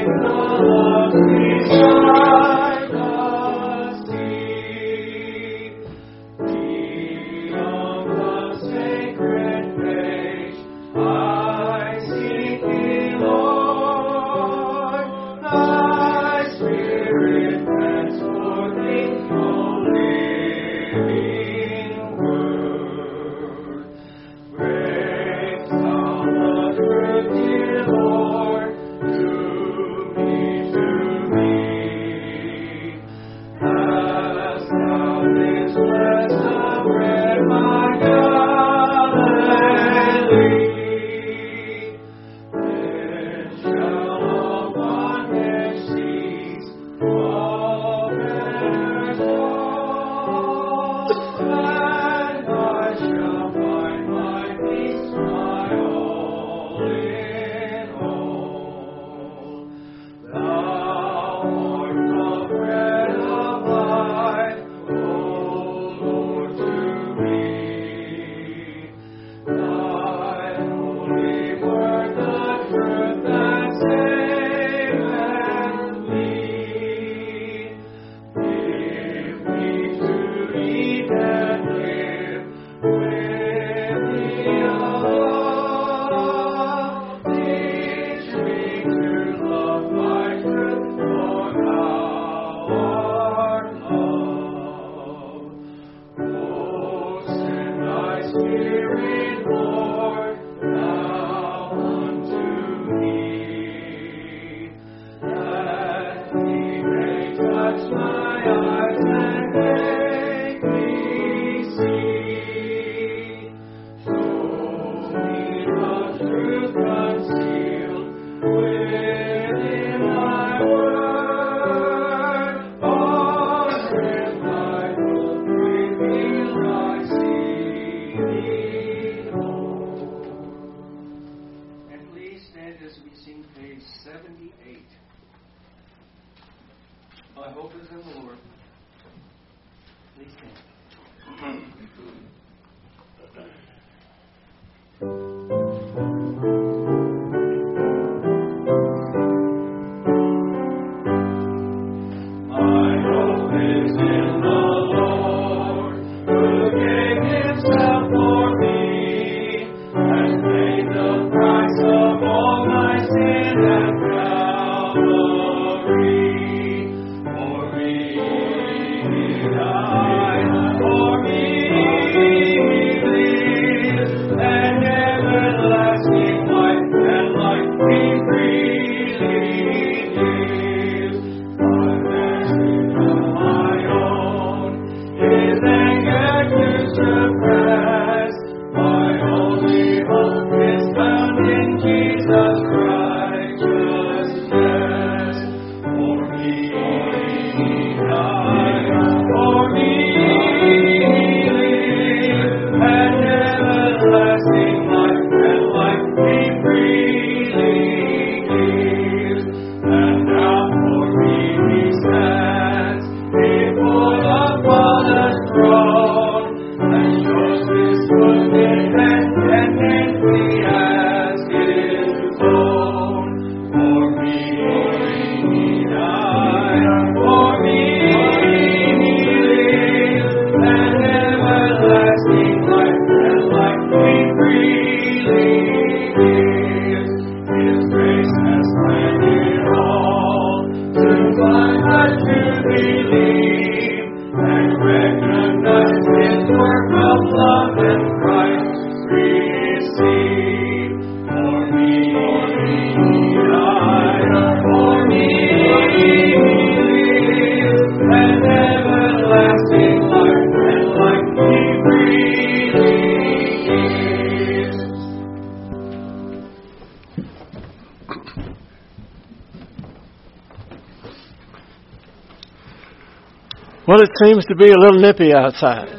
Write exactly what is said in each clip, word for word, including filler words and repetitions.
Well, it seems to be a little nippy outside.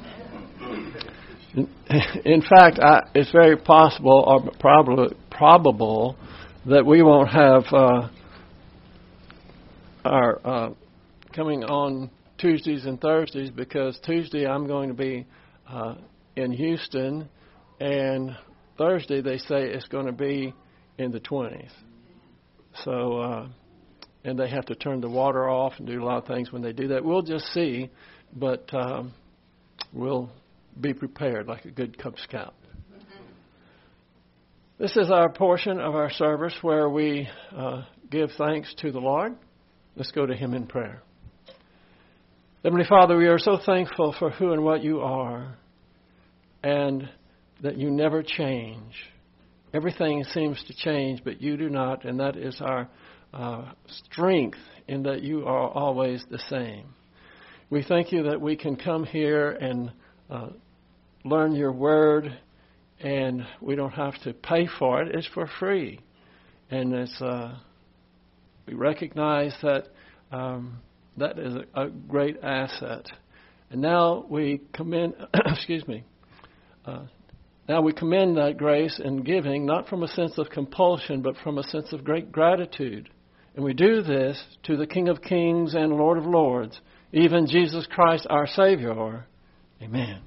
In fact, I, it's very possible or probably probable that we won't have uh, our uh, coming on Tuesdays and Thursdays, because Tuesday I'm going to be uh, in Houston, and Thursday they say it's going to be in the twenties. So uh, and they have to turn the water off and do a lot of things when they do that. We'll just see, but um, we'll be prepared like a good Cub Scout. This is our portion of our service where we uh, give thanks to the Lord. Let's go to Him in prayer. Heavenly Father, we are so thankful for who and what you are, and that you never change. Everything seems to change, but you do not, and that is our uh, strength in that you are always the same. We thank you that we can come here and uh, learn your word, and we don't have to pay for it. It's for free. And it's uh, we recognize that um, that is a, a great asset. And now we commend, excuse me, uh, now we commend that grace in giving, not from a sense of compulsion, but from a sense of great gratitude. And we do this to the King of Kings and Lord of Lords, even Jesus Christ our Savior. Amen.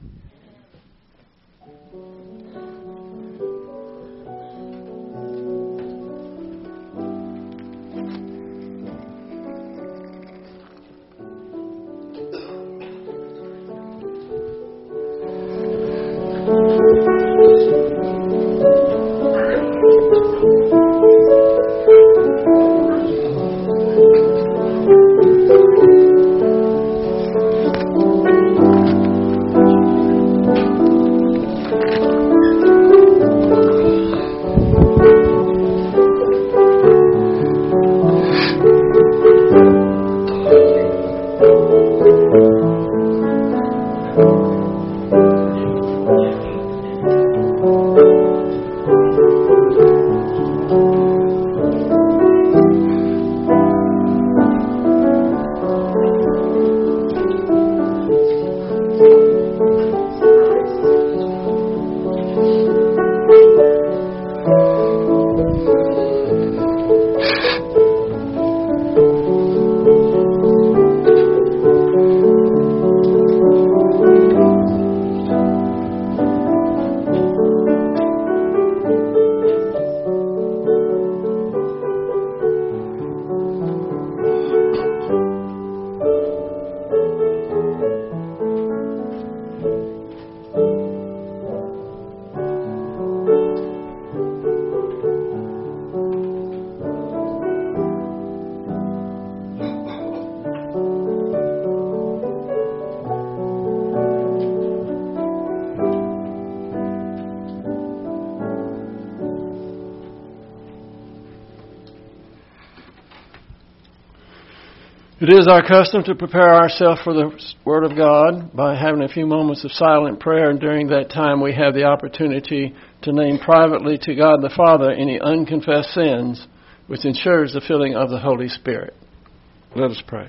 It is our custom to prepare ourselves for the Word of God by having a few moments of silent prayer, and during that time we have the opportunity to name privately to God the Father any unconfessed sins, which ensures the filling of the Holy Spirit. Let us pray.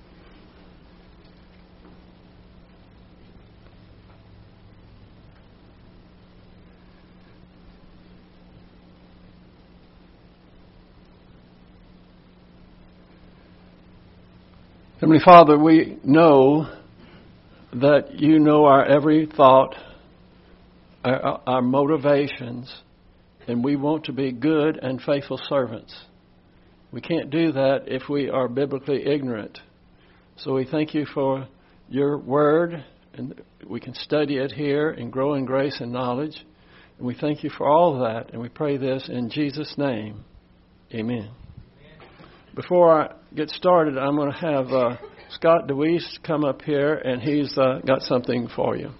Heavenly Father, we know that you know our every thought, our, our motivations, and we want to be good and faithful servants. We can't do that if we are biblically ignorant. So we thank you for your word, and we can study it here and grow in grace and knowledge. And we thank you for all of that, and we pray this in Jesus' name. Amen. Before I get started, I'm going to have uh, Scott DeWeese come up here, and he's uh, got something for you.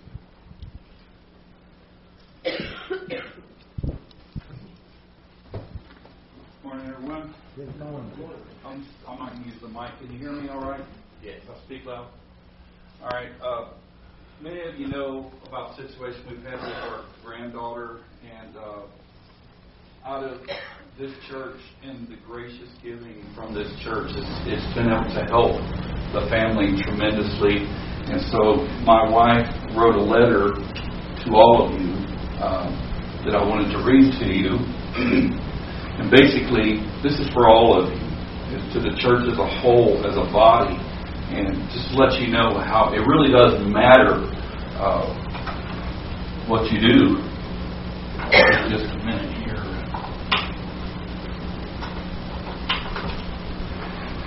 Morning, everyone. Good morning. I'm, I might use the mic. Can you hear me all right? Yes. I'll speak loud. All right. Uh, many of you know about the situation we've had with our granddaughter, and uh, out of this church and the gracious giving from this church, it's, it's been able to help the family tremendously. And so my wife wrote a letter to all of you um, that I wanted to read to you. And basically, this is for all of you, it's to the church as a whole, as a body, and just to let you know how it really does matter uh, what you do. Just a minute here.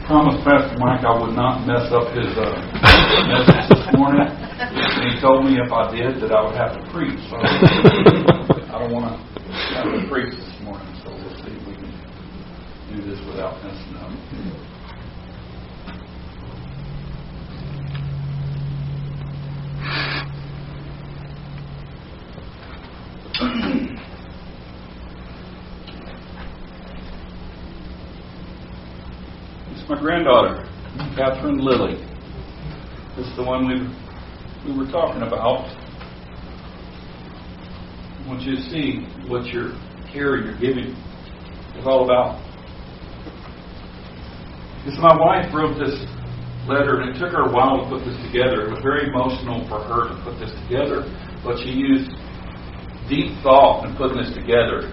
promised Pastor Mike I would not mess up his uh, message this morning. And he told me if I did that I would have to preach. So I don't want to have to preach this morning. So we'll see if we can do this without messing up. It's my granddaughter, Catherine Lilly. This is the one we we were talking about. I want you to see what your care you're giving is all about. Because my wife wrote this letter, and it took her a while to put this together. It was very emotional for her to put this together, but she used deep thought in putting this together.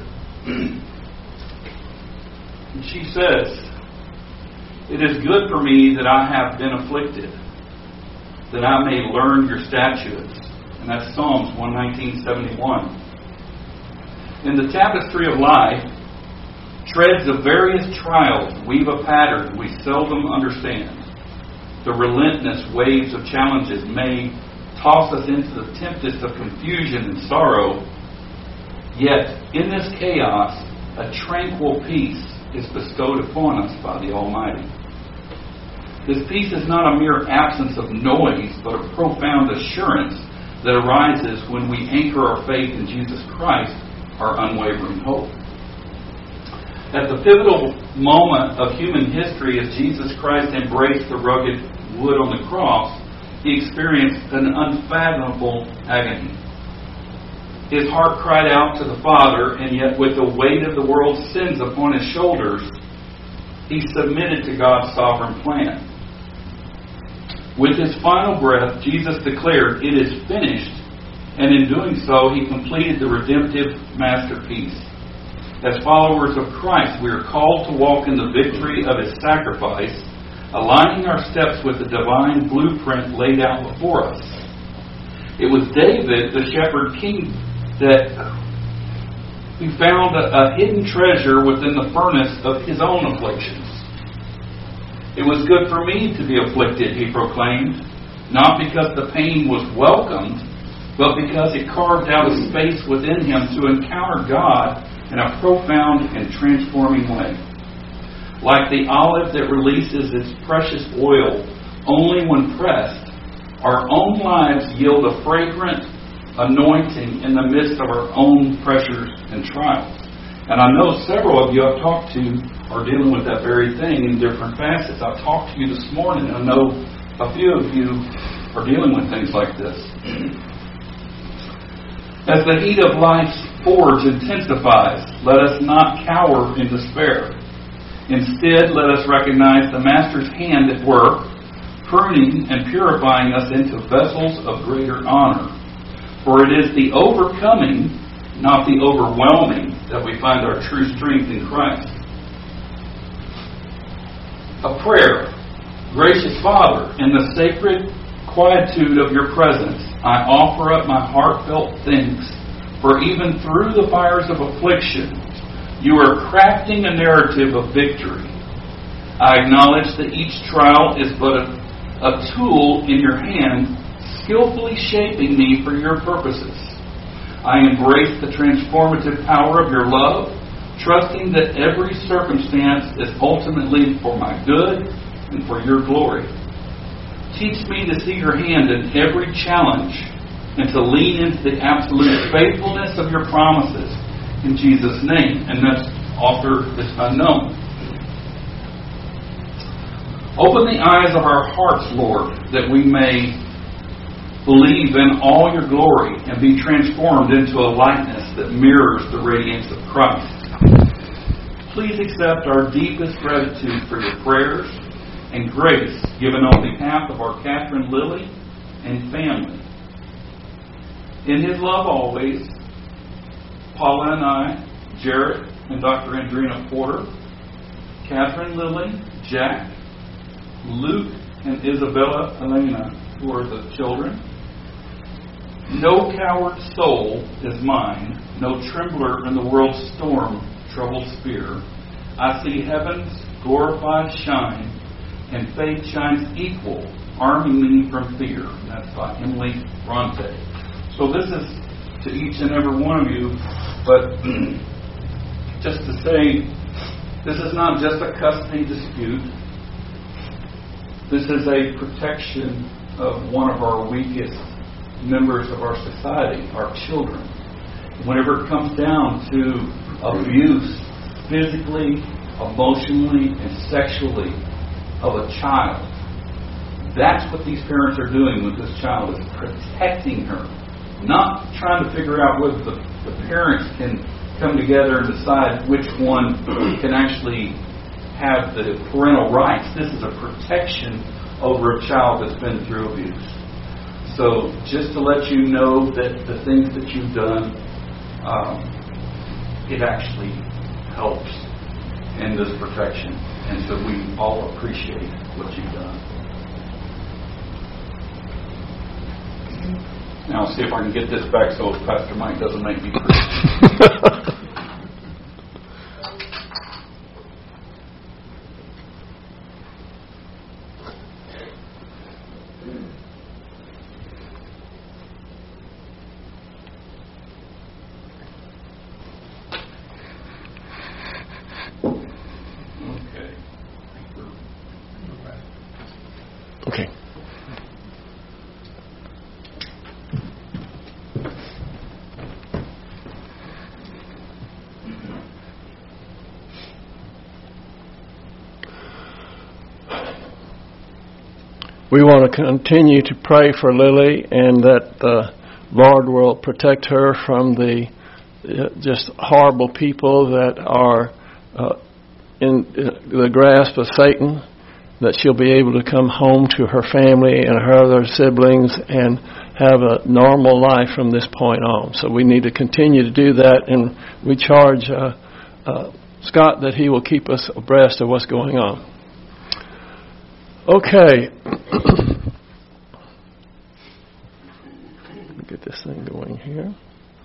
And she says, "It is good for me that I have been afflicted, that I may learn your statutes." And that's Psalms one nineteen seventy-one. In the tapestry of life, treads of various trials weave a pattern we seldom understand. The relentless waves of challenges may toss us into the tempest of confusion and sorrow. Yet, in this chaos, a tranquil peace is bestowed upon us by the Almighty. This peace is not a mere absence of noise, but a profound assurance that arises when we anchor our faith in Jesus Christ, our unwavering hope. At the pivotal moment of human history, as Jesus Christ embraced the rugged wood on the cross, He experienced an unfathomable agony. His heart cried out to the Father, and yet with the weight of the world's sins upon His shoulders, He submitted to God's sovereign plan. With His final breath, Jesus declared, "It is finished," and in doing so, He completed the redemptive masterpiece. As followers of Christ, we are called to walk in the victory of His sacrifice, aligning our steps with the divine blueprint laid out before us. It was David, the shepherd king, that he found a, a hidden treasure within the furnace of his own afflictions. "It was good for me to be afflicted," he proclaimed, "not because the pain was welcomed, but because it carved out a space within him to encounter God in a profound and transforming way. Like the olive that releases its precious oil only when pressed, our own lives yield a fragrant anointing in the midst of our own pressures and trials." And I know several of you I've talked to are dealing with that very thing in different facets. I've talked to you this morning, and I know a few of you are dealing with things like this. As the heat of life's forge intensifies, let us not cower in despair. Instead, let us recognize the Master's hand at work, pruning and purifying us into vessels of greater honor. For it is the overcoming, not the overwhelming, that we find our true strength in Christ. A prayer. Gracious Father, in the sacred quietude of your presence, I offer up my heartfelt thanks, for even through the fires of affliction, you are crafting a narrative of victory. I acknowledge that each trial is but a, a tool in your hand, skillfully shaping me for your purposes. I embrace the transformative power of your love, trusting that every circumstance is ultimately for my good and for your glory. Teach me to see your hand in every challenge and to lean into the absolute faithfulness of your promises in Jesus' name. And that author is unknown. Open the eyes of our hearts, Lord, that we may believe in all your glory and be transformed into a likeness that mirrors the radiance of Christ. Please accept our deepest gratitude for your prayers and grace given on behalf of our Catherine Lilly and family. In His love always, Paula and I, Jarrett and Doctor Andrina Porter, Catherine Lilly, Jack, Luke and Isabella Elena, who are the children. No coward soul is mine, no trembler in the world's storm troubled sphere. I see heaven's glorified shine, and faith shines equal, arming me from fear. And that's by Emily Bronte. So this is to each and every one of you, but just to say, this is not just a custody dispute. This is a protection of one of our weakest members of our society, our children. Whenever it comes down to abuse, physically, emotionally, and sexually, of a child, that's what these parents are doing with this child, is protecting her. Not trying to figure out whether the, the parents can come together and decide which one can actually have the parental rights. This is a protection over a child that's been through abuse. So just to let you know that the things that you've done, um, it actually helps in this protection. And so we all appreciate what you've done. Now I'll see if I can get this back so Pastor Mike doesn't make me preach. Okay. We want to continue to pray for Lily, and that the Lord will protect her from the uh, just horrible people that are uh, in the grasp of Satan, that she'll be able to come home to her family and her other siblings and have a normal life from this point on. So we need to continue to do that, and we charge uh, uh, Scott that he will keep us abreast of what's going on. Okay. Get this thing going here.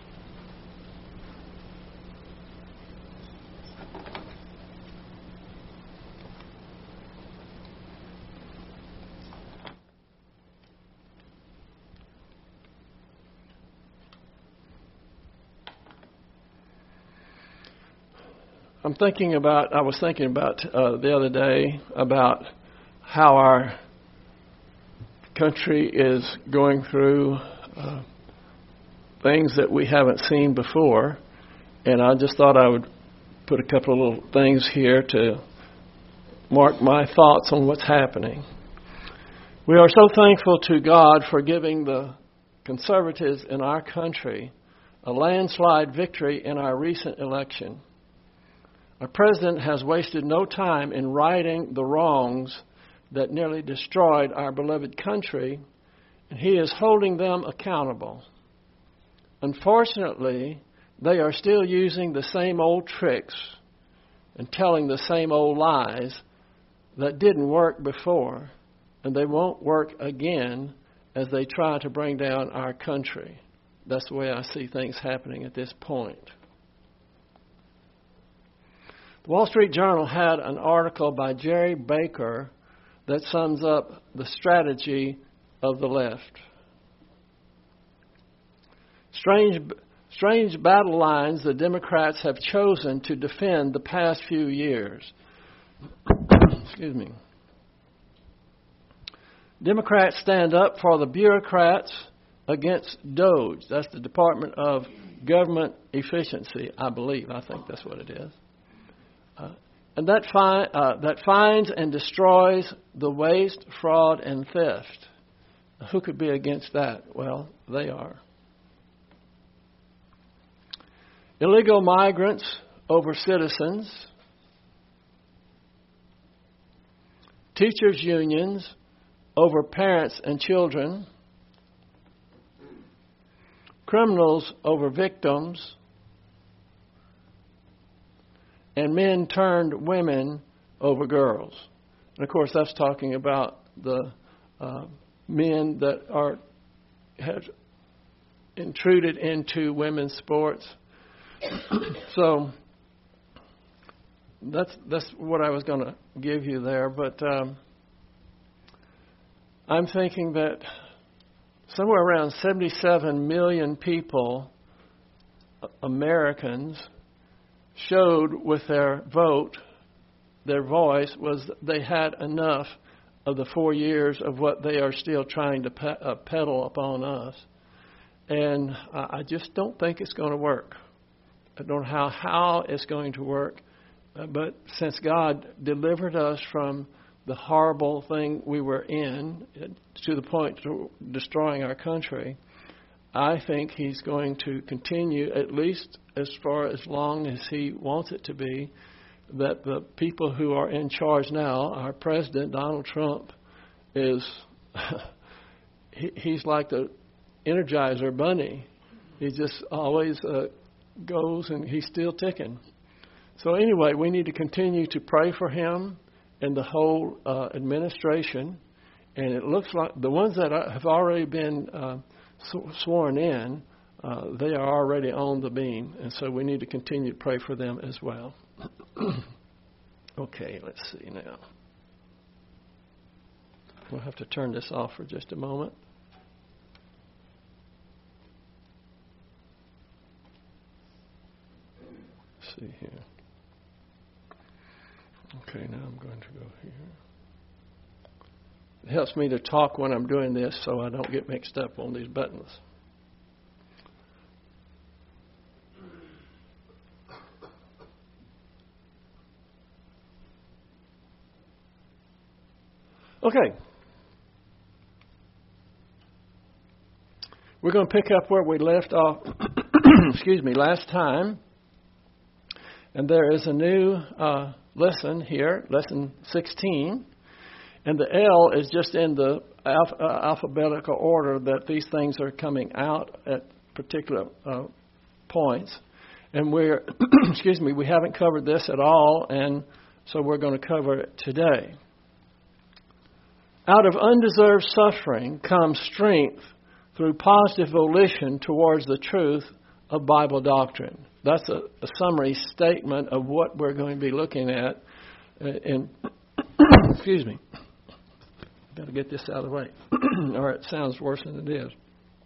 I'm thinking about, I was thinking about uh, the other day about how our country is going through uh, things that we haven't seen before, and I just thought I would put a couple of little things here to mark my thoughts on what's happening. We are so thankful to God for giving the conservatives in our country a landslide victory in our recent election. Our president has wasted no time in righting the wrongs that nearly destroyed our beloved country, and he is holding them accountable. Unfortunately, they are still using the same old tricks and telling the same old lies that didn't work before, and they won't work again as they try to bring down our country. That's the way I see things happening at this point. The Wall Street Journal had an article by Jerry Baker that sums up the strategy of the left. Strange, strange battle lines the Democrats have chosen to defend the past few years. Excuse me. Democrats stand up for the bureaucrats against DOGE. That's the Department of Government Efficiency, I believe. I think that's what it is. Uh, and that, fi- uh, that finds and destroys the waste, fraud, and theft. Who could be against that? Well, they are. Illegal migrants over citizens. Teachers' unions over parents and children. Criminals over victims. And men turned women over girls. And of course, that's talking about the uh, men that are have intruded into women's sports. So that's that's what I was going to give you there. But um, I'm thinking that somewhere around seventy-seven million people, Americans, showed with their vote, their voice, was they had enough of the four years of what they are still trying to pe- uh, peddle upon us. And I just don't think it's going to work. I don't know how, how it's going to work. Uh, but since God delivered us from the horrible thing we were in, uh, to the point of destroying our country, I think He's going to continue, at least as far as long as He wants it to be, that the people who are in charge now, our President, Donald Trump, is, he, he's like the Energizer Bunny. He just always uh, goes, and he's still ticking. So anyway, we need to continue to pray for him and the whole uh, administration. And it looks like the ones that have already been uh, sworn in, uh, they are already on the beam. And so we need to continue to pray for them as well. Okay, let's see now. We'll have to turn this off for just a moment. Let's see here. Okay, now I'm going to go here. It helps me to talk when I'm doing this so I don't get mixed up on these buttons. Okay. We're going to pick up where we left off, excuse me, last time. And there is a new uh, lesson here, lesson sixteen. And the L is just in the alph- uh, alphabetical order that these things are coming out at particular uh, points. And we're, excuse me, we haven't covered this at all, and so we're going to cover it today. Out of undeserved suffering comes strength through positive volition towards the truth of Bible doctrine. That's a, a summary statement of what we're going to be looking at. Uh, in, excuse me. Got to get this out of the way, or it sounds worse than it is.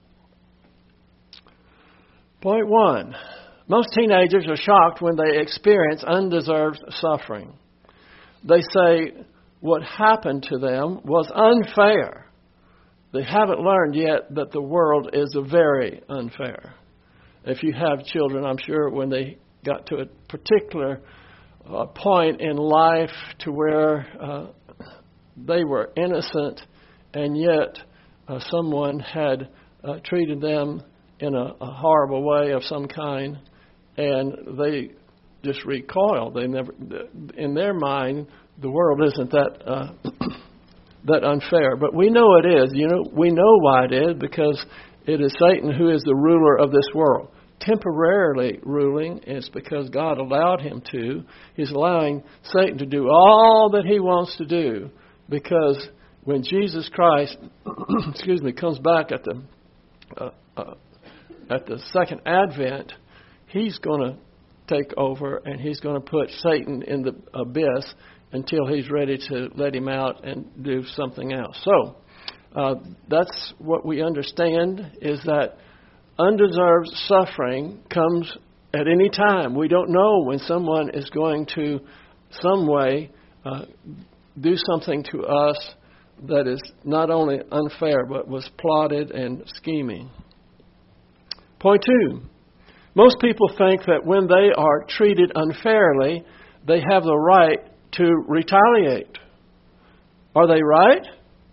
Point one. Most teenagers are shocked when they experience undeserved suffering. They say what happened to them was unfair. They haven't learned yet that the world is very unfair. If you have children, I'm sure when they got to a particular uh, point in life to where uh, they were innocent and yet uh, someone had uh, treated them in a, a horrible way of some kind, and they just recoil. They never, in their mind, the world isn't that uh, that unfair. But we know it is. You know, we know why it is, because it is Satan who is the ruler of this world. Temporarily ruling is because God allowed him to. He's allowing Satan to do all that he wants to do, because when Jesus Christ, excuse me, comes back at the uh, uh, at the second advent, he's going to take over, and he's going to put Satan in the abyss until he's ready to let him out and do something else. So uh, that's what we understand, is that undeserved suffering comes at any time. We don't know when someone is going to, some way, uh, do something to us that is not only unfair, but was plotted and scheming. Point two. Most people think that when they are treated unfairly, they have the right to retaliate. Are they right?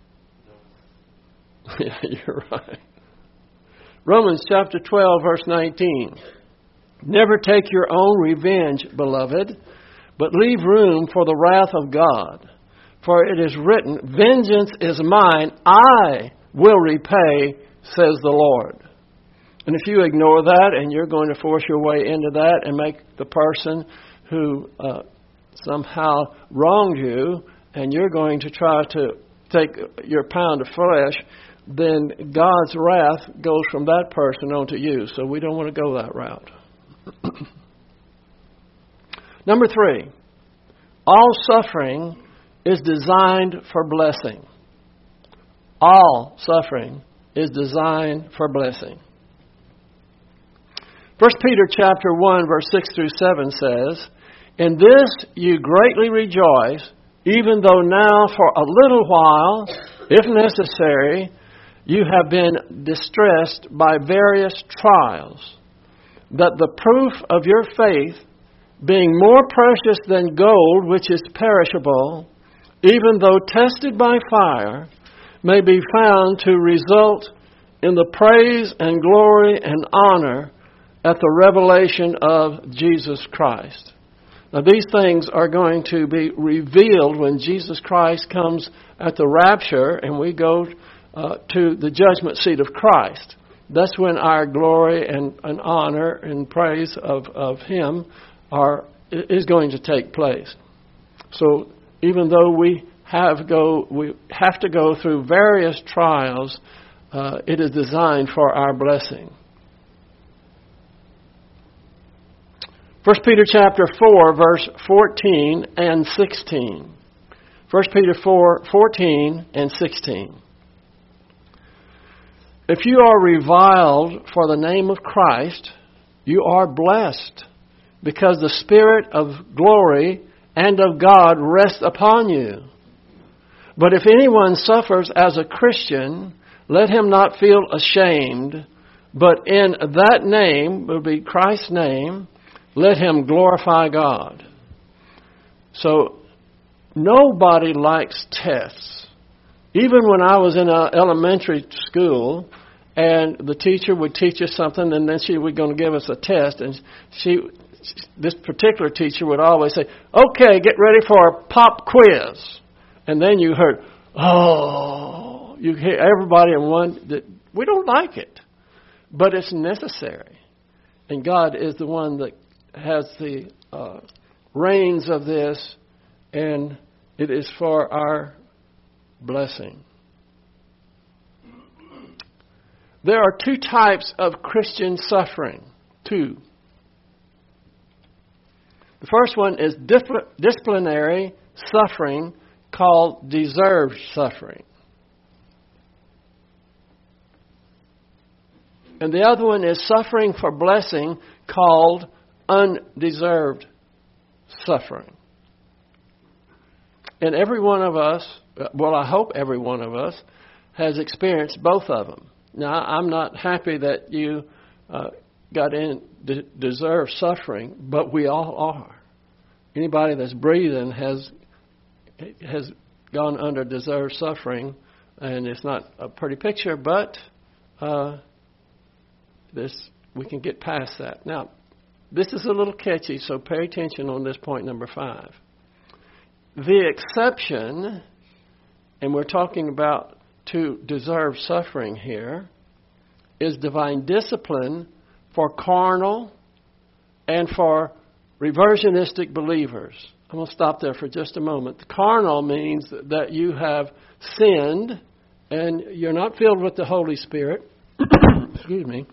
Yeah, you're right. Romans chapter twelve, verse nineteen. Never take your own revenge, beloved, but leave room for the wrath of God. For it is written, vengeance is mine, I will repay, says the Lord. And if you ignore that and you're going to force your way into that and make the person who uh, somehow wronged you, and you're going to try to take your pound of flesh, then God's wrath goes from that person onto you. So we don't want to go that route. Number three, all suffering is designed for blessing. all suffering is designed for blessing. First Peter chapter one, verse six through seven says, "In this you greatly rejoice, even though now for a little while, if necessary, you have been distressed by various trials, that the proof of your faith, being more precious than gold which is perishable, even though tested by fire, may be found to result in the praise and glory and honor at the revelation of Jesus Christ." Now these things are going to be revealed when Jesus Christ comes at the rapture and we go uh, to the judgment seat of Christ. That's when our glory and, and honor and praise of, of Him are is going to take place. So even though we have go we have to go through various trials, uh, it is designed for our blessing. First Peter chapter four, verse fourteen and sixteen. First Peter four, fourteen and sixteen. "If you are reviled for the name of Christ, you are blessed, because the Spirit of glory and of God rests upon you. But if anyone suffers as a Christian, let him not feel ashamed, but in that name," will be Christ's name, "let him glorify God." So nobody likes tests. Even when I was in a elementary school and the teacher would teach us something and then she was going to give us a test, and she, this particular teacher would always say, "Okay, get ready for a pop quiz." And then you heard, oh, you hear everybody in one. That we don't like it, but it's necessary. And God is the one that has the uh, reins of this, and it is for our blessing. There are two types of Christian suffering. Two. The first one is disciplinary suffering, called deserved suffering. And the other one is suffering for blessing, called undeserved suffering. And every one of us, well, I hope every one of us, has experienced both of them. Now, I'm not happy that you uh, got in de- deserved suffering, but we all are. Anybody that's breathing has has gone under deserved suffering, and it's not a pretty picture, but uh, this we can get past that. Now, this is a little catchy, so pay attention on this point number five. The exception, and we're talking about to deserve suffering here, is divine discipline for carnal and for reversionistic believers. I'm going to stop there for just a moment. The carnal means that you have sinned and you're not filled with the Holy Spirit. Excuse me.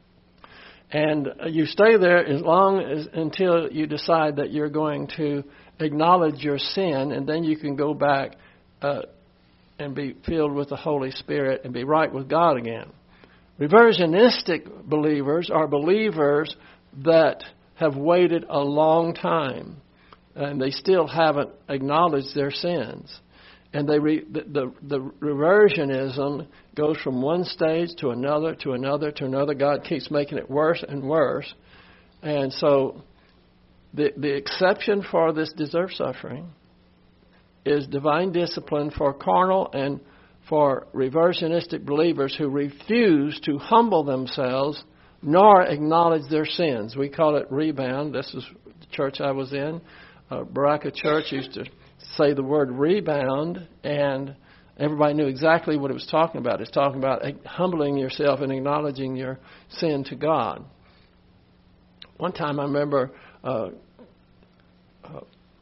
And you stay there as long as until you decide that you're going to acknowledge your sin, and then you can go back uh, and be filled with the Holy Spirit and be right with God again. Reversionistic believers are believers that have waited a long time, and they still haven't acknowledged their sins. And they re, the, the, the reversionism goes from one stage to another, to another, to another. God keeps making it worse and worse. And so the, the exception for this deserved suffering is divine discipline for carnal and for reversionistic believers who refuse to humble themselves nor acknowledge their sins. We call it rebound. This is the church I was in. Uh, Baraka Church used to say the word rebound, and everybody knew exactly what it was talking about. It's talking about humbling yourself and acknowledging your sin to God. One time I remember uh, uh,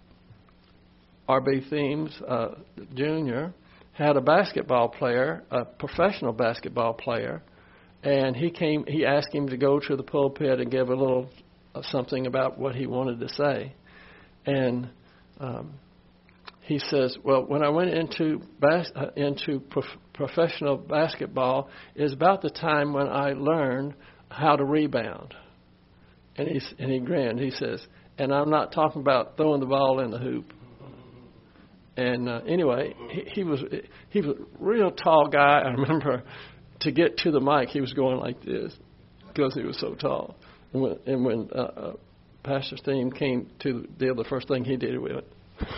R B Themes, uh, Junior, had a basketball player, a professional basketball player, and he came. He asked him to go to the pulpit and give a little uh, something about what he wanted to say. And um, he says, well, when I went into bas- uh, into prof- professional basketball, is about the time when I learned how to rebound. And he and he grinned. He says, and I'm not talking about throwing the ball in the hoop. And uh, anyway, he, he was he was a real tall guy. I remember to get to the mic, he was going like this because he was so tall. And when, and when uh, uh, Pastor Steen came to the deal, the first thing he did with it.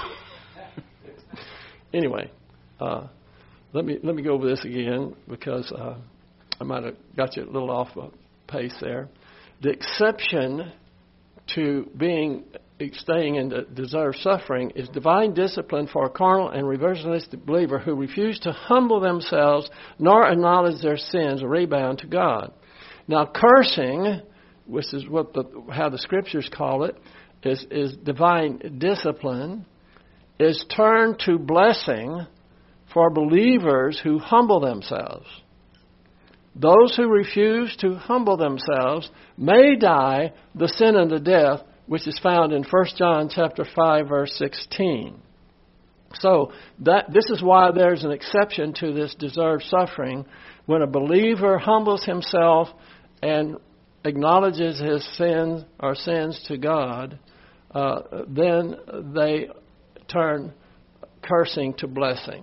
Anyway, uh, let me let me go over this again because uh, I might have got you a little off uh, pace there. The exception to being staying in the deserved suffering is divine discipline for a carnal and reversionistic believer who refuse to humble themselves nor acknowledge their sins or rebound to God. Now, cursing, which is what the, how the Scriptures call it, is, is divine discipline, is turned to blessing for believers who humble themselves. Those who refuse to humble themselves may die the sin unto death, which is found in First John chapter five, verse sixteen. So that this is why there's an exception to this deserved suffering. When a believer humbles himself and acknowledges his sins or sins to God, uh, then they turn cursing to blessing.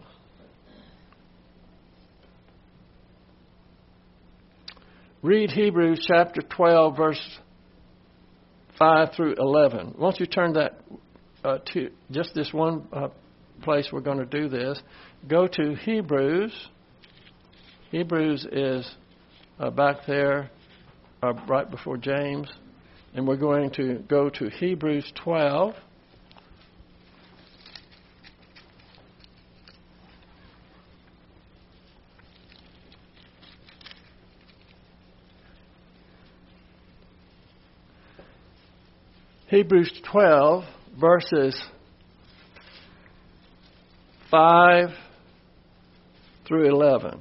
Read Hebrews chapter twelve, verse five through eleven. Won't you turn that uh, to just this one uh, place we're going to do this. Go to Hebrews. Hebrews is uh, back there uh, right before James. And we're going to go to Hebrews twelve. Hebrews twelve, verses five through eleven.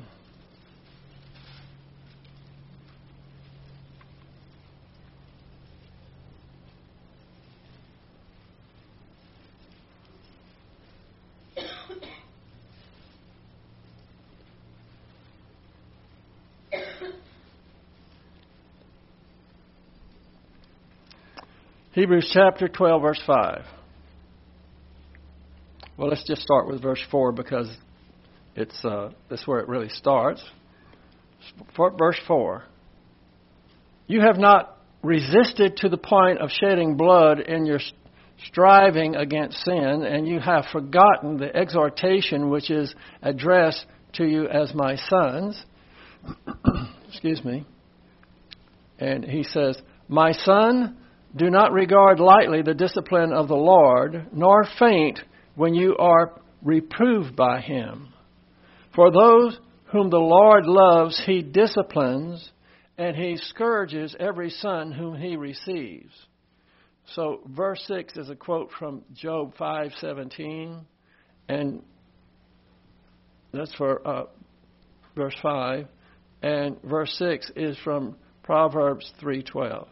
Hebrews chapter twelve, verse five. Well, let's just start with verse four because it's uh, that's where it really starts. For, verse four. You have not resisted to the point of shedding blood in your striving against sin, and you have forgotten the exhortation which is addressed to you as my sons. Excuse me. And he says, my son, do not regard lightly the discipline of the Lord, nor faint when you are reproved by him. For those whom the Lord loves, he disciplines, and he scourges every son whom he receives. So verse six is a quote from Job five seventeen, and that's for uh, verse five, and verse six is from Proverbs three twelve.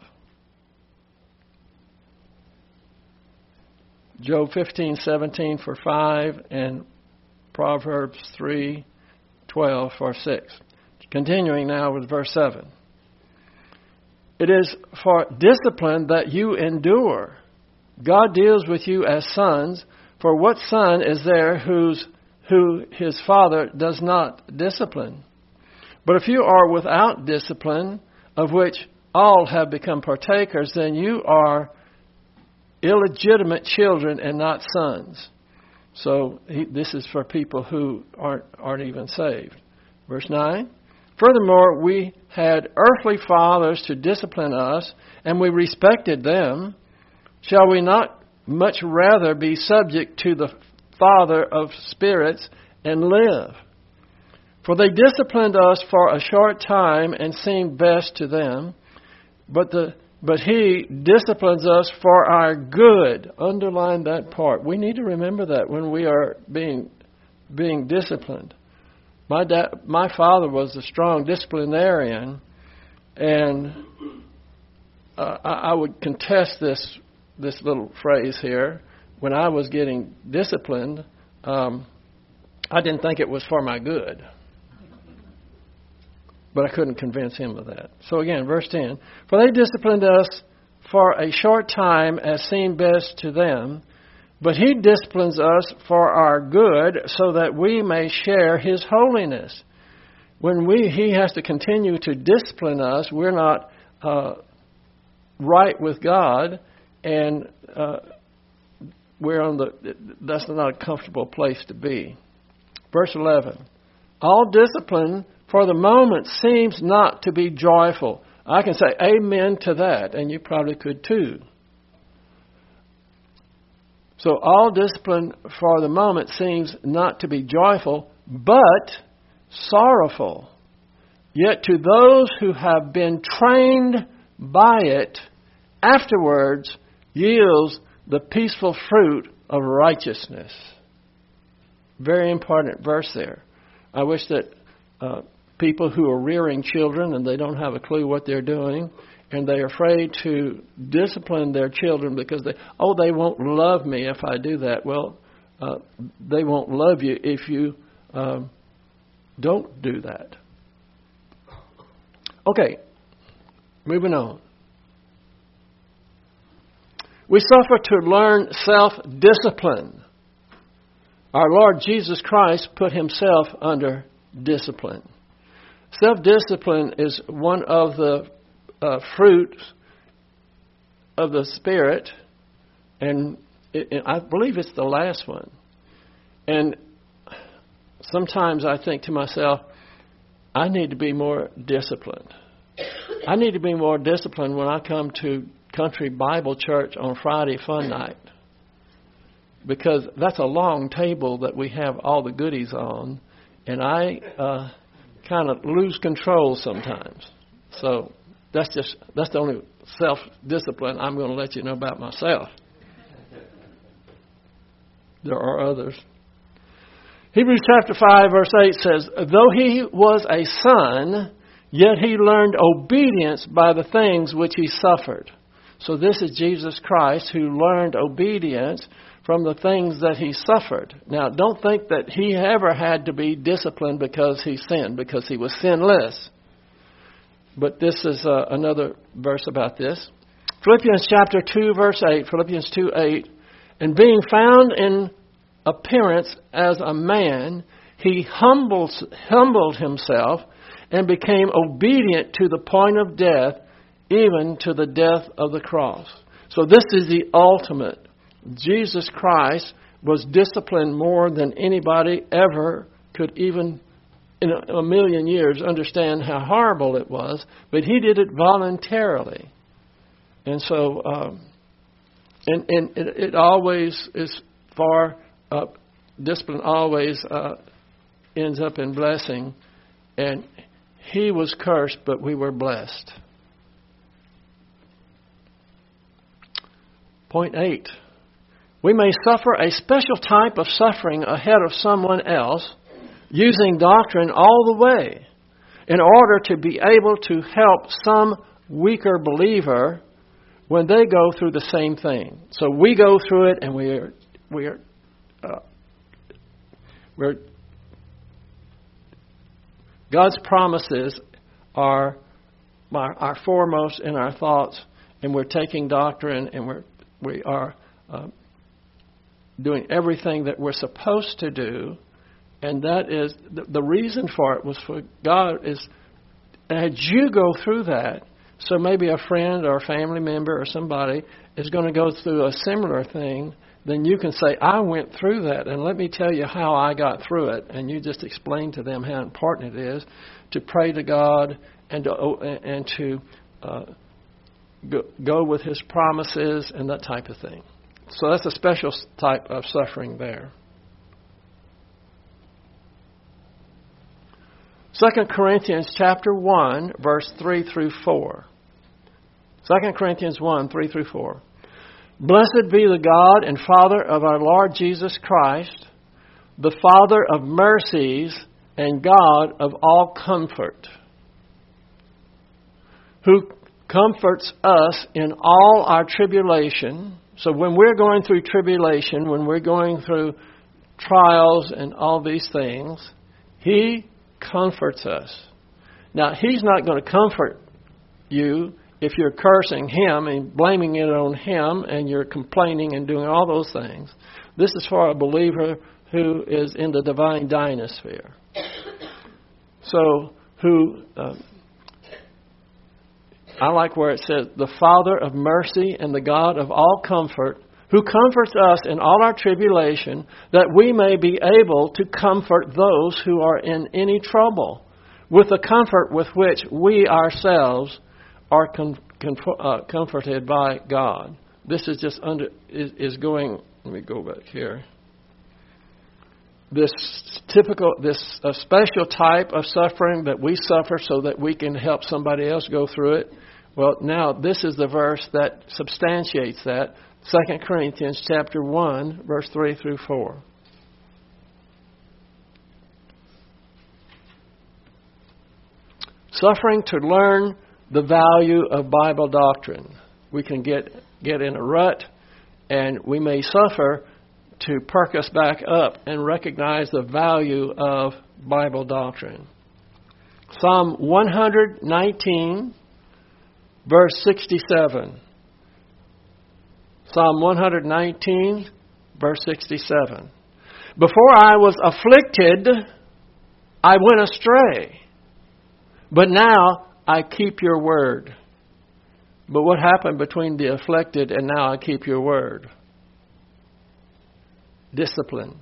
Job fifteen seventeen for five, and Proverbs three twelve for six. Continuing now with verse seven. It is for discipline that you endure. God deals with you as sons, for what son is there whose who his father does not discipline? But if you are without discipline, of which all have become partakers, then you are illegitimate children and not sons. So he, this is for people who aren't aren't even saved. Verse nine. Furthermore, we had earthly fathers to discipline us, and we respected them. Shall we not much rather be subject to the Father of spirits and live? For they disciplined us for a short time and seemed best to them, but the But he disciplines us for our good. Underline that part. We need to remember that when we are being being disciplined. My dad, my father was a strong disciplinarian, and uh, I, I would contest this this little phrase here. When I was getting disciplined, um, I didn't think it was for my good. But I couldn't convince him of that. So again, verse ten. For they disciplined us for a short time as seemed best to them, but he disciplines us for our good so that we may share his holiness. When we he has to continue to discipline us, we're not uh, right with God, and uh, we're on the that's not a comfortable place to be. Verse eleven. All discipline for the moment seems not to be joyful. I can say amen to that, and you probably could too. So all discipline for the moment seems not to be joyful, but sorrowful. Yet to those who have been trained by it, afterwards yields the peaceful fruit of righteousness. Very important verse there. I wish that uh, people who are rearing children and they don't have a clue what they're doing, and they're afraid to discipline their children because they, oh, they won't love me if I do that. Well, uh, they won't love you if you um, don't do that. Okay, moving on. We suffer to learn self-discipline. Our Lord Jesus Christ put himself under discipline. Self-discipline is one of the uh, fruits of the Spirit, and it, it, I believe it's the last one. And sometimes I think to myself, I need to be more disciplined. I need to be more disciplined when I come to Country Bible Church on Friday fun night, because that's a long table that we have all the goodies on, and I uh, kind of lose control sometimes. So that's just that's the only self-discipline I'm going to let you know about myself. There are others. Hebrews chapter five verse eight says, though he was a son, yet he learned obedience by the things which he suffered. So this is Jesus Christ who learned obedience from the things that he suffered. Now, don't think that he ever had to be disciplined because he sinned, because he was sinless. But this is uh, another verse about this. Philippians chapter two, verse eight, Philippians two, eight. And being found in appearance as a man, he humbled, humbled himself and became obedient to the point of death, even to the death of the cross. So this is the ultimate. Jesus Christ was disciplined more than anybody ever could even in a, a million years understand how horrible it was, but he did it voluntarily. And so, um, and, and it, it always is far up, discipline always uh, ends up in blessing, and he was cursed, but we were blessed. Point eight. We may suffer a special type of suffering ahead of someone else using doctrine all the way in order to be able to help some weaker believer when they go through the same thing. So we go through it, and we are we are uh, we're God's promises are our, our foremost in our thoughts, and we're taking doctrine, and we're we are uh, doing everything that we're supposed to do, and that is the, the reason for it was for God is as you go through that. So maybe a friend or a family member or somebody is going to go through a similar thing. Then you can say, I went through that, and let me tell you how I got through it. And you just explain to them how important it is to pray to God and to, and to uh, go, go with His promises and that type of thing. So that's a special type of suffering there. Second Corinthians chapter one, verse three through four. Second Corinthians one, three through four. Blessed be the God and Father of our Lord Jesus Christ, the Father of mercies and God of all comfort, who comforts us in all our tribulation. So when we're going through tribulation, when we're going through trials and all these things, He comforts us. Now, He's not going to comfort you if you're cursing Him and blaming it on Him and you're complaining and doing all those things. This is for a believer who is in the divine dynasphere. So, who, uh, I like where it says, the Father of mercy and the God of all comfort, who comforts us in all our tribulation, that we may be able to comfort those who are in any trouble, with the comfort with which we ourselves are com- com- uh, comforted by God. This is just under is, is going. Let me go back here. This typical, this uh, special type of suffering that we suffer so that we can help somebody else go through it. Well, now this is the verse that substantiates that. Second Corinthians chapter one, verse three through four. Suffering to learn the value of Bible doctrine. We can get get in a rut, and we may suffer to perk us back up and recognize the value of Bible doctrine. Psalm one nineteen, verse sixty-seven. Psalm one nineteen, verse sixty-seven. Before I was afflicted, I went astray, but now I keep your word. But what happened between the afflicted and now I keep your word? Discipline.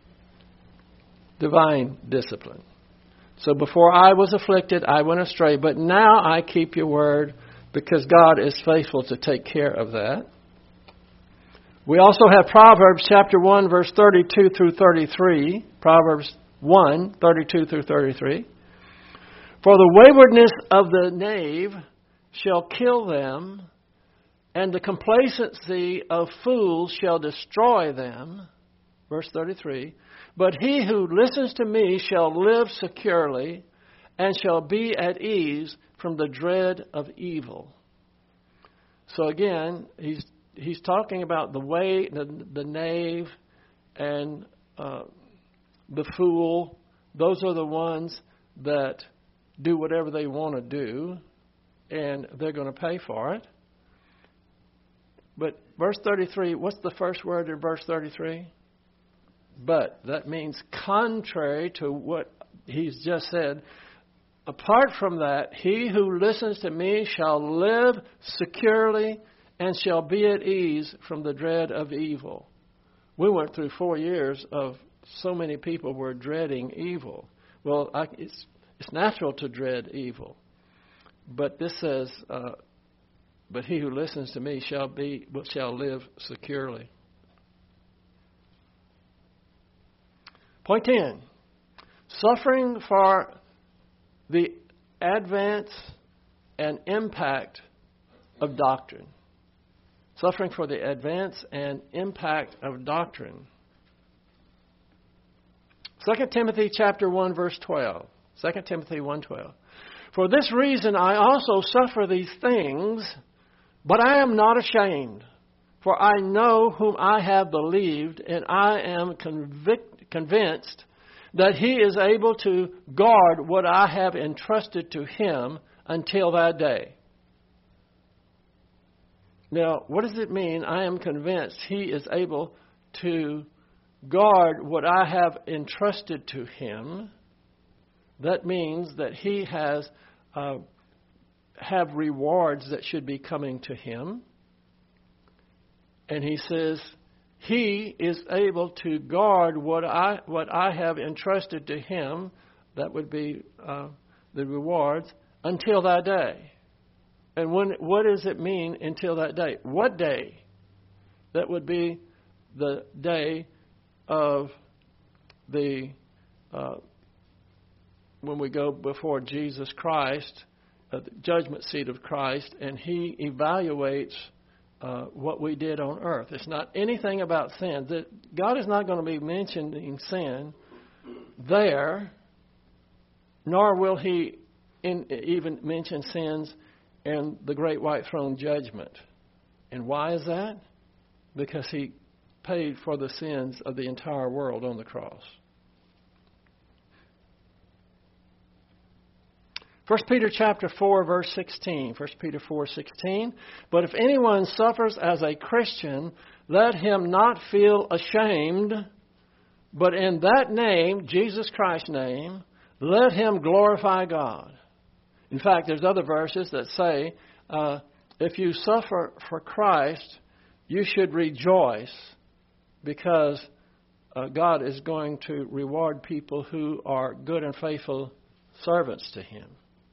Divine discipline. So before I was afflicted, I went astray, but now I keep your word because God is faithful to take care of that. We also have Proverbs chapter one, verse thirty-two through thirty-three. Proverbs one, thirty-two through thirty-three. For the waywardness of the knave shall kill them, and the complacency of fools shall destroy them. Verse thirty-three. But he who listens to me shall live securely, and shall be at ease from the dread of evil. So again, he's he's talking about the way the, the knave and uh, the fool. Those are the ones that do whatever they want to do, and they're going to pay for it. But verse thirty-three, what's the first word in verse thirty-three? But. That means contrary to what he's just said. Apart from that, he who listens to me shall live securely and shall be at ease from the dread of evil. We went through four years of so many people were dreading evil. Well, I, it's it's natural to dread evil. But this says, uh, but he who listens to me shall be shall live securely. Point ten. Suffering for the advance and impact of doctrine. Suffering for the advance and impact of doctrine. Second Timothy chapter one, verse twelve. Second Timothy one twelve. For this reason I also suffer these things, but I am not ashamed, for I know whom I have believed, and I am convic- convinced that he is able to guard what I have entrusted to him until that day. Now, what does it mean? I am convinced he is able to guard what I have entrusted to him. That means that he has uh, have rewards that should be coming to him. And he says, he is able to guard what I what I have entrusted to him. That would be uh, the rewards until that day. And when what does it mean until that day? What day? That would be the day of the uh, when we go before Jesus Christ, at the judgment seat of Christ, and he evaluates Uh, what we did on earth. It's not anything about sin. That God is not going to be mentioning sin there, nor will he in, even mention sins in the great white throne judgment. And why is that? Because he paid for the sins of the entire world on the cross. First Peter chapter four, verse sixteen. First Peter four, sixteen. But if anyone suffers as a Christian, let him not feel ashamed, but in that name, Jesus Christ's name, let him glorify God. In fact, there's other verses that say, uh, if you suffer for Christ, you should rejoice, because uh, God is going to reward people who are good and faithful servants to Him.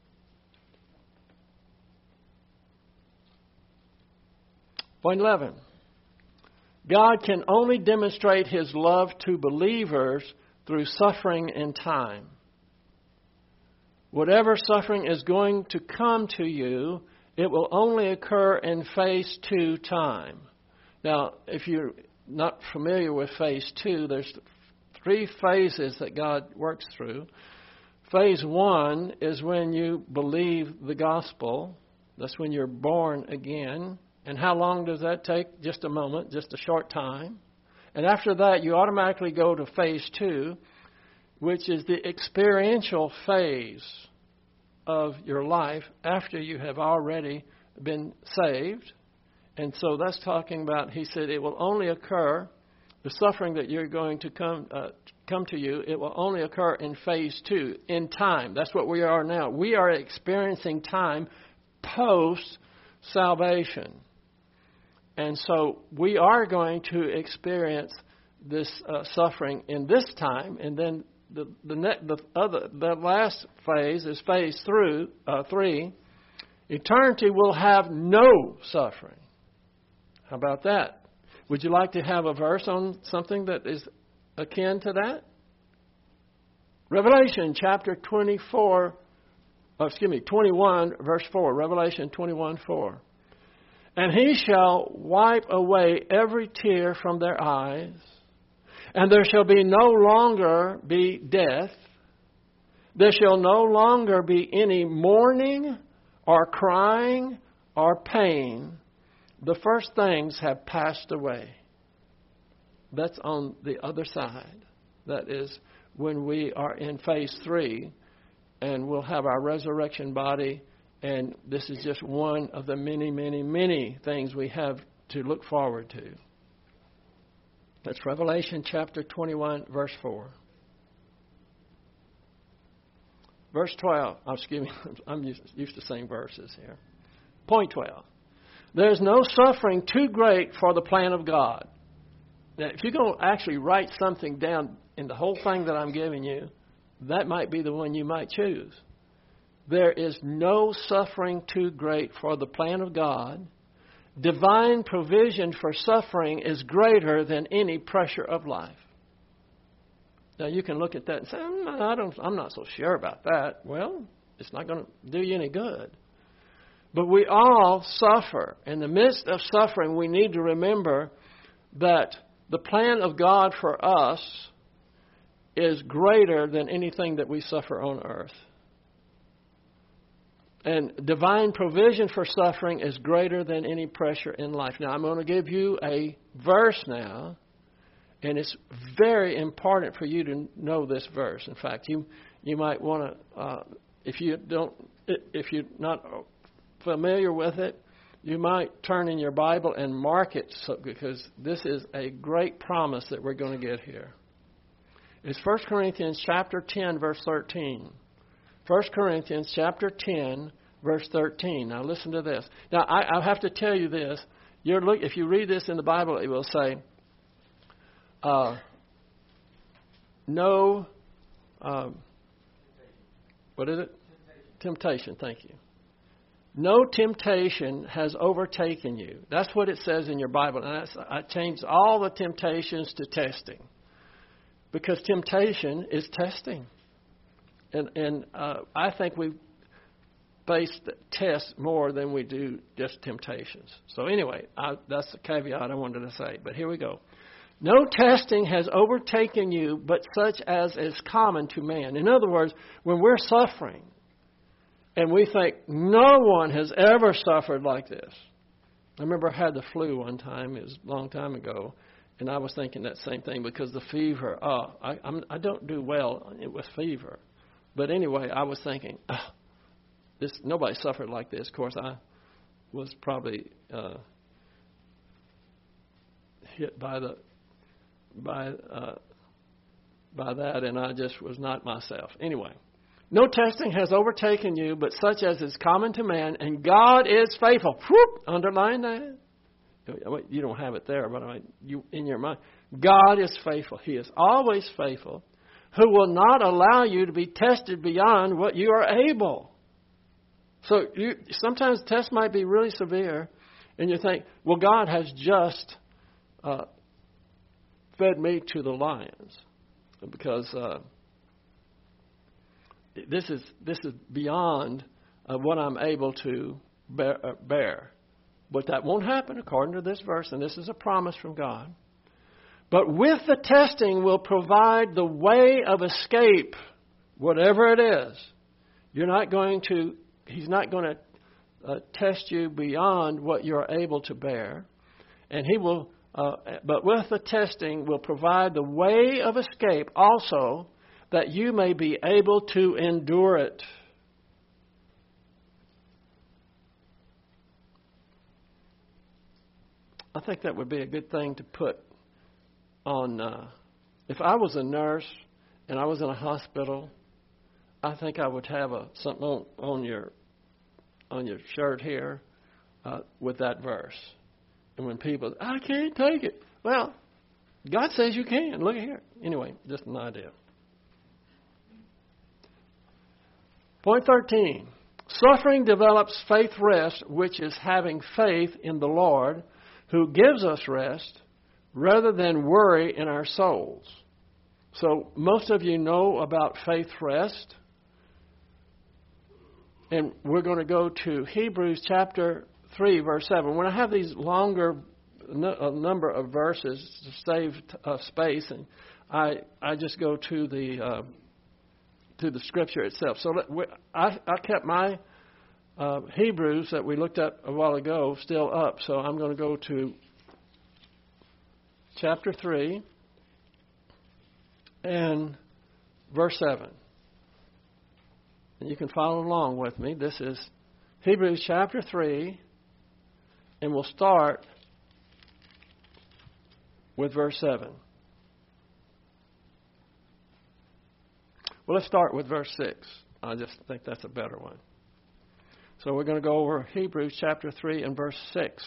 Point eleven. God can only demonstrate His love to believers through suffering in time. Whatever suffering is going to come to you, it will only occur in phase two time. Now, if you're not familiar with phase two, there's three phases that God works through. Phase one is when you believe the gospel. That's when you're born again. And how long does that take? Just a moment, just a short time. And after that, you automatically go to phase two, which is the experiential phase of your life after you have already been saved. And so that's talking about, he said, it will only occur, the suffering that you're going to come uh, come to you, it will only occur in phase two, in time. That's what we are now. We are experiencing time post-salvation. And so we are going to experience this uh, suffering in this time, and then the the, ne- the other the last phase is phase through uh, three. Eternity will have no suffering. How about that? Would you like to have a verse on something that is akin to that? Revelation chapter twenty-four, oh, excuse me, twenty-one, verse four. Revelation twenty-one, four. And He shall wipe away every tear from their eyes, and there shall be no longer be death. There shall no longer be any mourning or crying or pain. The first things have passed away. That's on the other side. That is when we are in phase three, and we'll have our resurrection body. And this is just one of the many, many, many things we have to look forward to. That's Revelation chapter twenty-one, verse four. Verse twelve. Oh, excuse me, I'm used, used to saying verses here. Point twelve. There's no suffering too great for the plan of God. Now, if you're going to actually write something down in the whole thing that I'm giving you, that might be the one you might choose. There is no suffering too great for the plan of God. Divine provision for suffering is greater than any pressure of life. Now, you can look at that and say, I don't, I'm not so sure about that. Well, it's not going to do you any good. But we all suffer. In the midst of suffering, we need to remember that the plan of God for us is greater than anything that we suffer on earth. And divine provision for suffering is greater than any pressure in life. Now, I'm going to give you a verse now, and it's very important for you to know this verse. In fact, you you might want to, uh, if you don't, if you're not familiar with it, you might turn in your Bible and mark it, so, because this is a great promise that we're going to get here. It's First Corinthians chapter ten, verse thirteen. First Corinthians chapter ten, verse thirteen. Now listen to this. Now I, I have to tell you this. You're look, if you read this in the Bible, it will say, uh, no, um, what is it? Temptation. Temptation, thank you. No temptation has overtaken you. That's what it says in your Bible. And that's, I changed all the temptations to testing. Because temptation is testing. And, and uh, I think we face tests more than we do just temptations. So anyway, I, that's the caveat I wanted to say. But here we go. No testing has overtaken you, but such as is common to man. In other words, when we're suffering, and we think no one has ever suffered like this. I remember I had the flu one time. It was a long time ago. And I was thinking that same thing because the fever, uh, I, I'm, I don't do well with fever. But anyway, I was thinking, oh, this nobody suffered like this. Of course, I was probably uh, hit by the by uh, by that, and I just was not myself. Anyway, no testing has overtaken you, but such as is common to man, and God is faithful. Whoop, underline that. You don't have it there, but I mean, you in your mind. God is faithful. He is always faithful, who will not allow you to be tested beyond what you are able. So you, sometimes tests might be really severe, and you think, well, God has just uh, fed me to the lions because uh, this is this is beyond uh, what I'm able to bear. Uh, bear. But that won't happen according to this verse, and this is a promise from God. But with the testing will provide the way of escape, whatever it is. You're not going to, He's not going to uh, test you beyond what you're able to bear. And He will, uh, but with the testing will provide the way of escape also, that you may be able to endure it. I think that would be a good thing to put on. Uh, if I was a nurse and I was in a hospital, I think I would have a something on, on your on your shirt here uh, with that verse. And when people, I can't take it. Well, God says you can. Look at here. Anyway, just an idea. Point thirteen. Suffering develops faith rest, which is having faith in the Lord, who gives us rest rather than worry in our souls. So most of you know about faith rest. And we're going to go to Hebrews chapter three, verse seven. When I have these longer a number of verses to save uh, space, and I I just go to the uh, to the scripture itself. So let, we, I, I kept my Uh, Hebrews that we looked at a while ago still up, so I'm going to go to chapter three and verse seven. And you can follow along with me. This is Hebrews chapter three, and we'll start with verse seven. Well, let's start with verse six. I just think that's a better one. So we're going to go over Hebrews chapter three and verse six.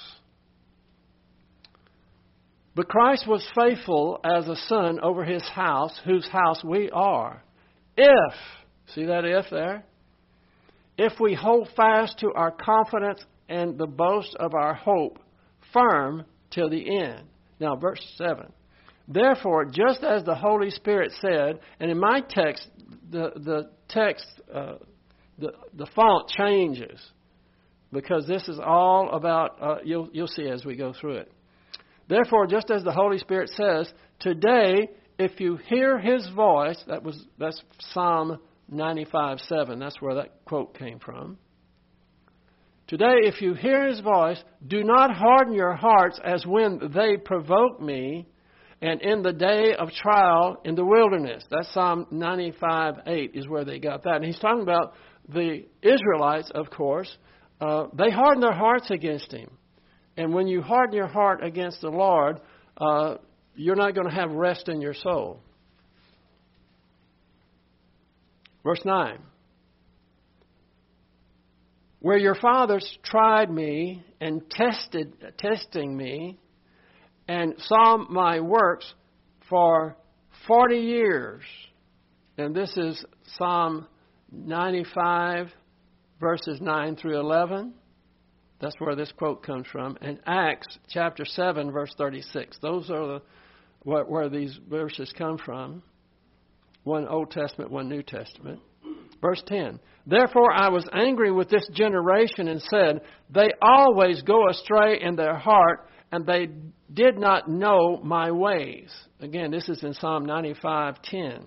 But Christ was faithful as a son over his house, whose house we are. If, see that if there? If we hold fast to our confidence and the boast of our hope firm till the end. Now, verse seven. Therefore, just as the Holy Spirit said, and in my text, the, the text... Uh, The, the font changes because this is all about, uh, you'll, you'll see as we go through it. Therefore, just as the Holy Spirit says, today, if you hear His voice, that was that's Psalm ninety-five seven. That's where that quote came from. Today, if you hear His voice, do not harden your hearts as when they provoked me and in the day of trial in the wilderness. That's Psalm ninety-five eight is where they got that. And he's talking about the Israelites, of course. Uh, they hardened their hearts against Him. And when you harden your heart against the Lord, uh, you're not going to have rest in your soul. Verse nine. Where your fathers tried me and tested, testing me, and saw my works for forty years. And this is Psalm ninety-five, verses nine through eleven. That's where this quote comes from. And Acts chapter seven, verse thirty-six. Those are the where, where these verses come from. One Old Testament, one New Testament. Verse ten. Therefore I was angry with this generation and said, they always go astray in their heart, and they did not know my ways. Again, this is in Psalm ninety-five ten.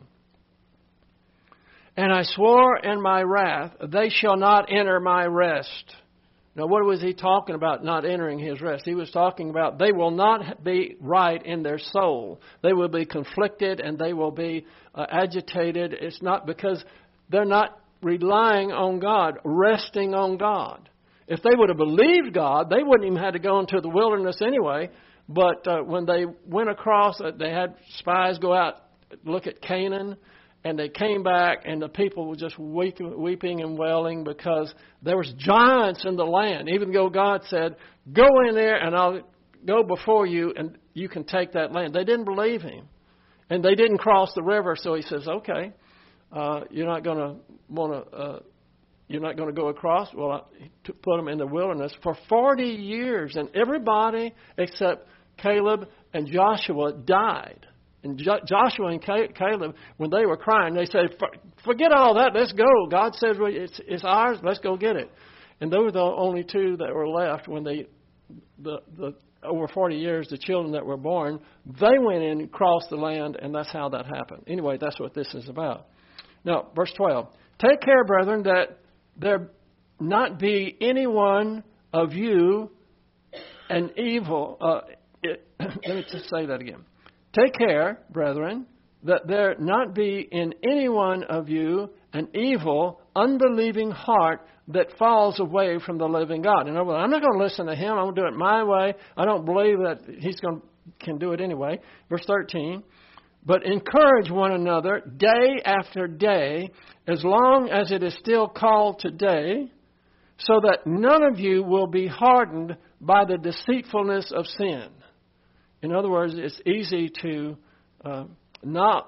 And I swore in my wrath, they shall not enter my rest. Now, what was he talking about not entering his rest? He was talking about they will not be right in their soul. They will be conflicted and they will be uh, agitated. It's not because they're not relying on God, resting on God. If they would have believed God, they wouldn't even have to go into the wilderness anyway. But uh, when they went across, uh, they had spies go out, look at Canaan. And they came back, and the people were just weep, weeping and wailing because there was giants in the land. Even though God said, go in there, and I'll go before you, and you can take that land. They didn't believe him. And they didn't cross the river, so he says, okay, uh, you're not going to want to, uh, you're not going to go across? Well, I put them in the wilderness for forty years, and everybody except Caleb and Joshua died. And Joshua and Caleb, when they were crying, they said, forget all that, let's go. God says it's, it's ours, let's go get it. And they were the only two that were left when they, the, the over forty years, the children that were born, they went in and crossed the land, and that's how that happened. Anyway, that's what this is about. Now, verse twelve. Take care, brethren, that there not be any one of you an evil. Uh, it, let me just say that again. Take care, brethren, that there not be in any one of you an evil, unbelieving heart that falls away from the living God. In other words, I'm not going to listen to him. I'm going to do it my way. I don't believe that he's going to, can do it anyway. Verse thirteen. But encourage one another day after day, as long as it is still called today, so that none of you will be hardened by the deceitfulness of sin. In other words, it's easy to uh, not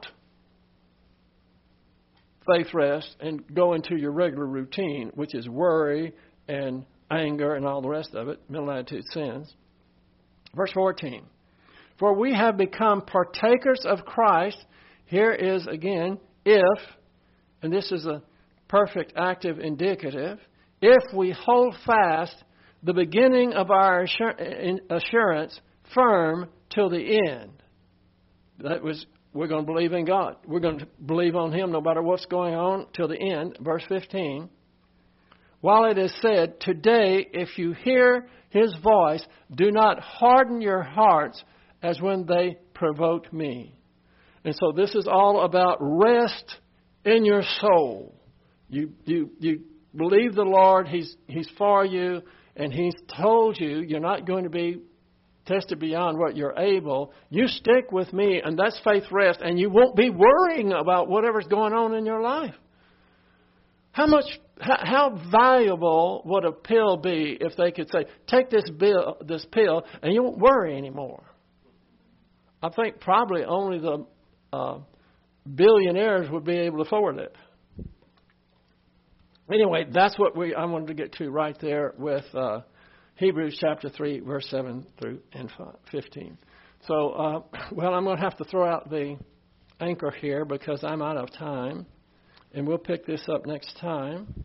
faith rest and go into your regular routine, which is worry and anger and all the rest of it, mental attitude sins. Verse fourteen. For we have become partakers of Christ. Here is again, if, and this is a perfect active indicative, if we hold fast the beginning of our assurance firm till the end. That was, we're going to believe in God. We're going to believe on him no matter what's going on till the end. Verse fifteen. While it is said, today, if you hear his voice, do not harden your hearts as when they provoked me. And so this is all about rest in your soul. You you you believe the Lord, he's he's for you, and he's told you you're not going to be tested beyond what you're able. You stick with me, and that's faith rest, and you won't be worrying about whatever's going on in your life. How much, how, how valuable would a pill be if they could say, take this bill, this pill, and you won't worry anymore? I think probably only the uh, billionaires would be able to afford it. Anyway, that's what we I wanted to get to right there with uh, Hebrews chapter three, verse seven through and fifteen. So, uh, well, I'm going to have to throw out the anchor here because I'm out of time. And we'll pick this up next time.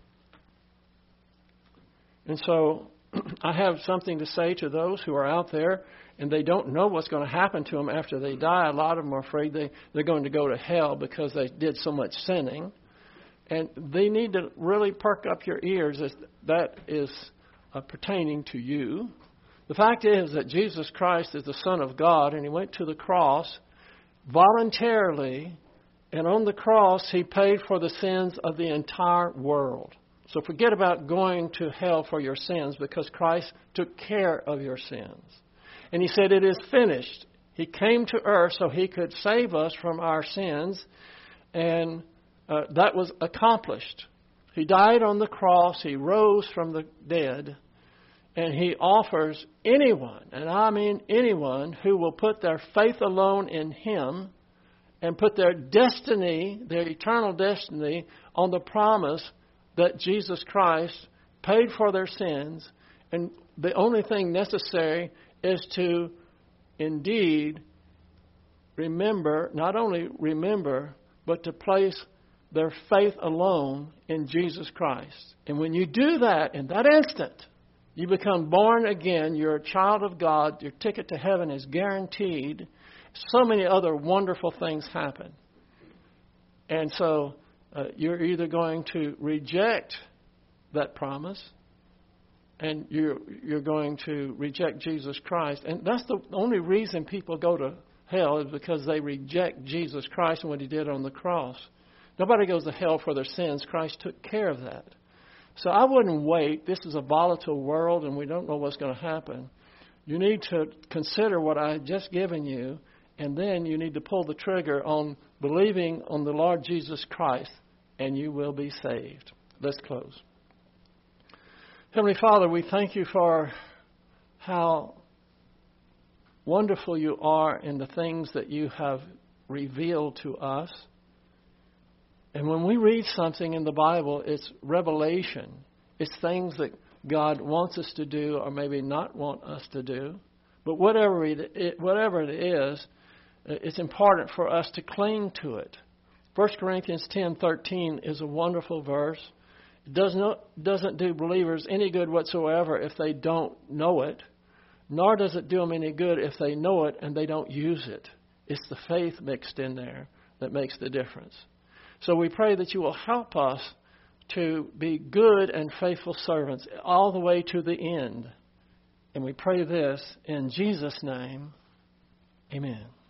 And so I have something to say to those who are out there and they don't know what's going to happen to them after they die. A lot of them are afraid they, they're going to go to hell because they did so much sinning. And they need to really perk up your ears as that is uh, pertaining to you. The fact is that Jesus Christ is the Son of God, and he went to the cross voluntarily, and on the cross he paid for the sins of the entire world. So forget about going to hell for your sins because Christ took care of your sins. And he said, it is finished. He came to earth so he could save us from our sins, and uh, that was accomplished. He died on the cross. He rose from the dead. And he offers anyone, and I mean anyone, who will put their faith alone in him and put their destiny, their eternal destiny, on the promise that Jesus Christ paid for their sins. And the only thing necessary is to indeed remember, not only remember, but to place their faith alone in Jesus Christ. And when you do that, in that instant, you become born again. You're a child of God. Your ticket to heaven is guaranteed. So many other wonderful things happen. And so uh, you're either going to reject that promise and you're, you're going to reject Jesus Christ. And that's the only reason people go to hell, is because they reject Jesus Christ and what he did on the cross. Nobody goes to hell for their sins. Christ took care of that. So I wouldn't wait. This is a volatile world, and we don't know what's going to happen. You need to consider what I have just given you, and then you need to pull the trigger on believing on the Lord Jesus Christ, and you will be saved. Let's close. Heavenly Father, we thank you for how wonderful you are in the things that you have revealed to us. And when we read something in the Bible, it's revelation. It's things that God wants us to do or maybe not want us to do. But whatever it, whatever it is, it's important for us to cling to it. First Corinthians ten thirteen is a wonderful verse. It does not, doesn't do believers any good whatsoever if they don't know it, nor does it do them any good if they know it and they don't use it. It's the faith mixed in there that makes the difference. So we pray that you will help us to be good and faithful servants all the way to the end. And we pray this in Jesus' name. Amen.